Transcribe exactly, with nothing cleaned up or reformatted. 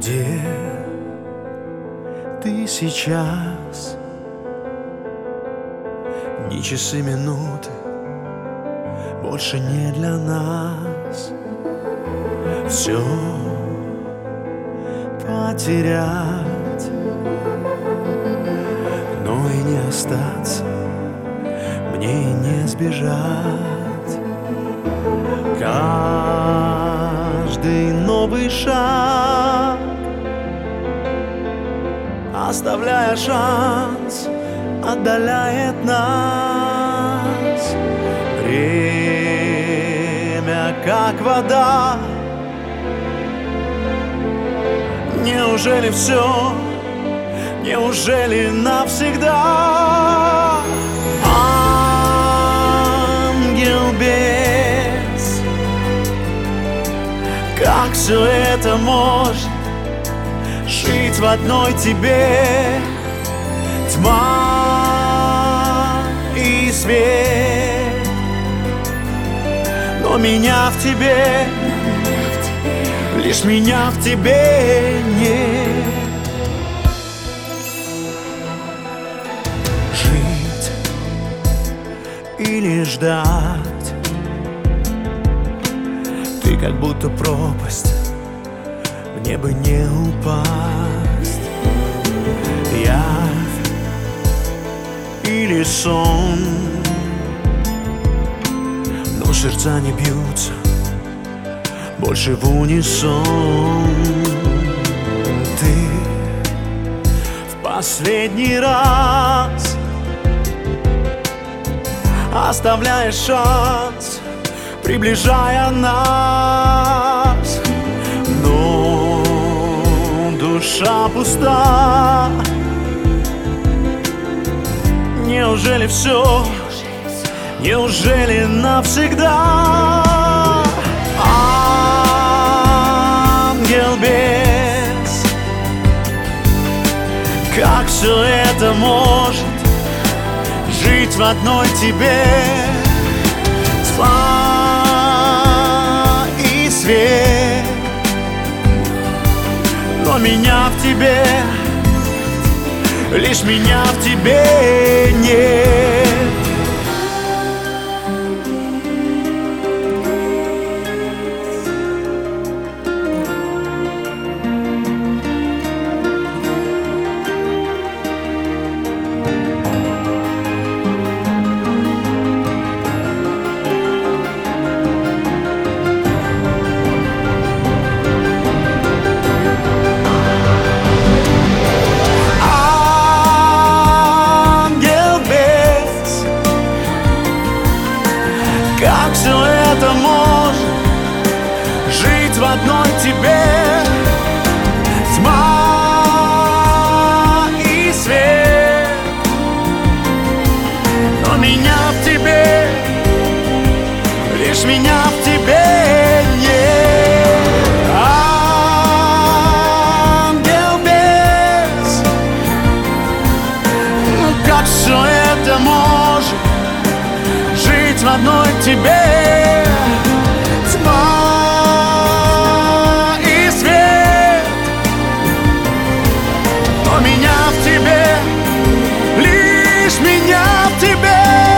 Где ты сейчас? Ни часы, минуты больше не для нас. Все потерять, но и не остаться, мне и не сбежать. Каждый новый шаг, оставляя шанс, отдаляет нас. Время как вода. Неужели все? Неужели навсегда? Ангел без, как все это может жить в одной тебе? Тьма и свет, но меня в тебе, лишь меня в тебе нет. Жить или ждать, ты как будто пропасть, мне бы не упасть. Явь или сон, но сердца не бьются больше в унисон. Ты в последний раз оставляешь шанс, приближая нас, но душа пуста. Неужели все? Неужели навсегда? Ангел без, как все это может жить в одной тебе? Тьма и свет, но меня в тебе, лишь меня в тебе нет. Как все это может жить в одной тебе? Тьма и свет, но меня в тебе, лишь меня в тебе нет. Ангел без, ну как все это может жить в одной тебе? Тьма и свет, но меня в тебе, лишь меня в тебе.